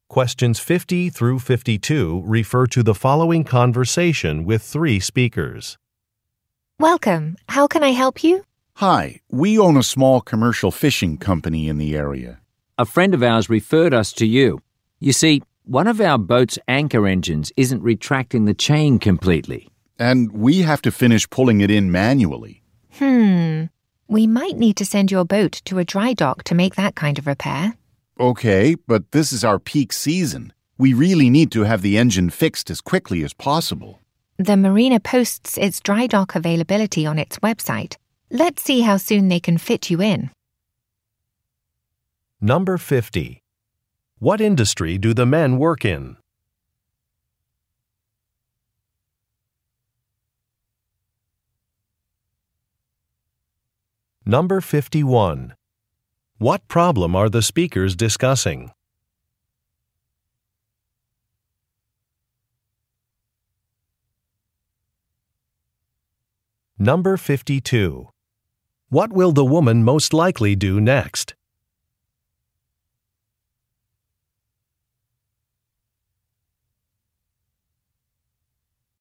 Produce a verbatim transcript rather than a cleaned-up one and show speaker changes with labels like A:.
A: Questions fifty through fifty-two refer to the following conversation with three speakers.
B: Welcome. How can I help you?
C: Hi, we own a small commercial fishing company in the area.
D: A friend of ours referred us to you. You see, one of our boat's anchor engines isn't retracting the chain completely.
C: And we have to finish pulling it in manually.
B: Hmm. We might need to send your boat to a dry dock to make that kind of repair.
C: Okay, but this is our peak season. We really need to have the engine fixed as quickly as possible.
B: The marina posts its dry dock availability on its website. Let's see how soon they can fit you in.
A: Number fifty. What industry do the men work in? Number fifty-one. What problem are the speakers discussing? Number fifty-two. What will the woman most likely do next?